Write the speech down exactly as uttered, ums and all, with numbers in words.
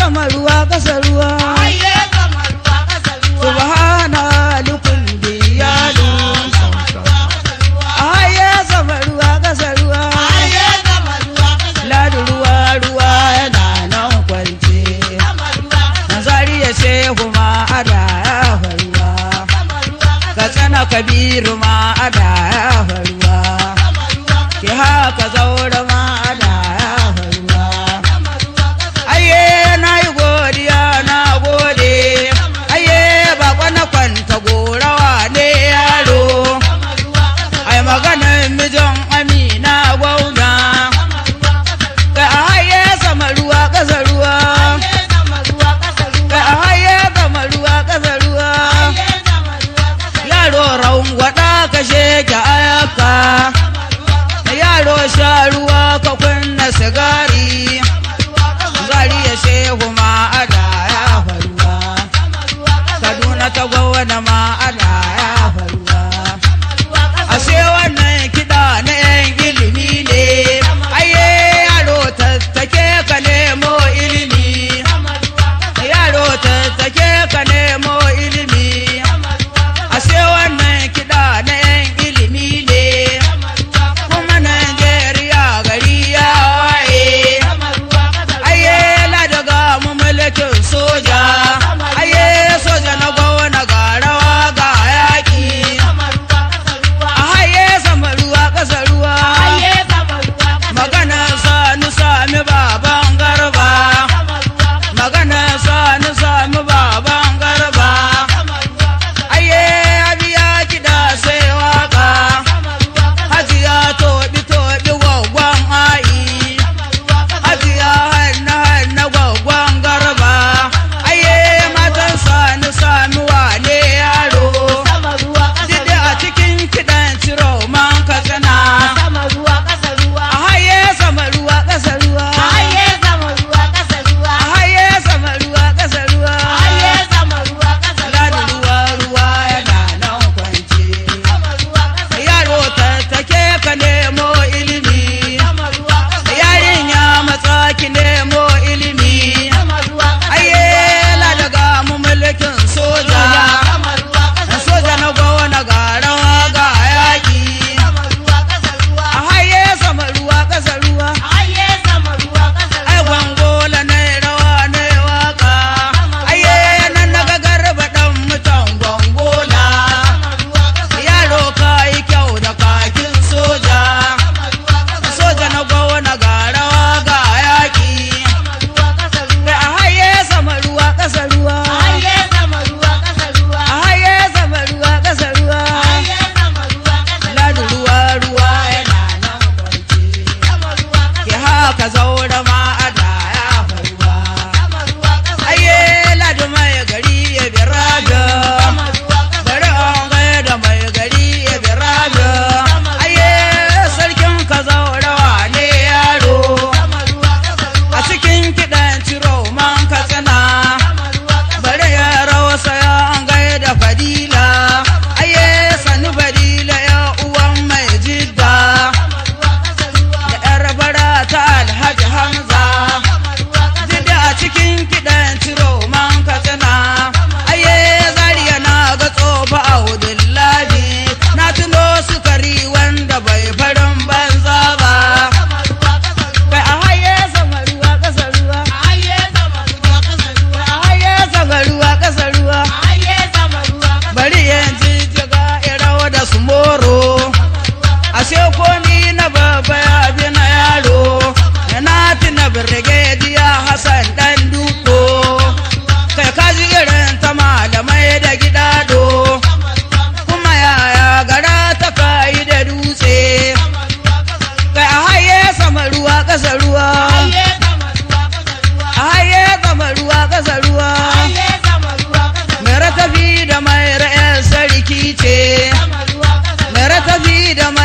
sama ruwa ƙasa ruwa subhana lukun biyalu aye sama ruwa ƙasa ruwa ladu ruwa ruwa yana nan kwance nazari ya shehu ma ada ya faruwa ka tsana kabiru ma ada ya faruwa ki haka zaura ma ada ya faruwa aye na yi godiya na gode aye bako na kwanta gorawa ne yaro ai maganin mijin amina gwauna ka aye sama ruwa ƙasa ruwa ka aye sama ruwa ƙasa ruwa yaro raun gwada ka sheke ayaka yaro sha ruwa ka kunna sigari zari ya shehu ma ada ya faruwa kaduna ta gwawana ma ada ya faruwa ashe wannan kiɗa na yan ilimi ne aye yaro tattake ka nemo ilimi yaro tattake ka nemo ilimi ashe wannan kiɗa na yan ilimi ne kuma Najeriya gari ya waye aye la daga mu mulkin soja aye soja na gwawana ga rawa ga yaki aye sama ruwa ƙasa ruwa magana sanu sami baban garba magana sanu sami baban garba aye abiya kiɗa sai waka hajiya tobi tobi gwagwan ayi hajiya hanna hanna gwagwan garba aye matan sanu sami wane yaro dide a cikin kiɗan ciro man katsina aye sama ruwa ƙasa ruwa aye sama ruwa ƙasa ruwa ladu ruwa ruwa yana nan kwance yaro tattake ka nemo ilimi yarinya matsa ki nemo ilimi aye la daga mu mulkin soja soja na gwawana ga rawa ga yaki aye sama ruwa ƙasa ruwa ai gwangola na rawa na waka aye nan naga garba dan mutan gwangola yaro ka yi kyau da kakin soja soja na gwawana ga rawa ga yaki aye sama ruwa ƙasa ruwa aye sama ruwa ƙasa ruwa ladu ruwa ruwa yana nan kwance ki haka zaura ma ada ya faruwa aye ladu mai gari ya biraga bari an gaya da mai gari ya biraga aye sarkin ka zaura wane yaro a cikin kiɗan ciro man katsina bari ya rawasa ya an gaya da fadila aye sanu fadila ya uwan mai jidda da yar bara ta alhaji hamza dida a cikin kiɗan ciro man katsina aye zariya na ga tsofa a wudillahi na tuno sukari wanda bai farin banza ba kai a haye sama ruwa ƙasa ruwa aye sama ruwa ƙasa ruwa bari yanzu jiga irawa da su moro ashe ko ni na baba ya bi na yaro na tina birgediya Hassan dan duko kai kaji irin ta malamai da gidado kuma yaya gara ta kai da dutse kai a haye sama ruwa ƙasa ruwa a haye sama ruwa ƙasa ruwa mai ratafi da mai ra'ayar sarki ce mai ratafi da mai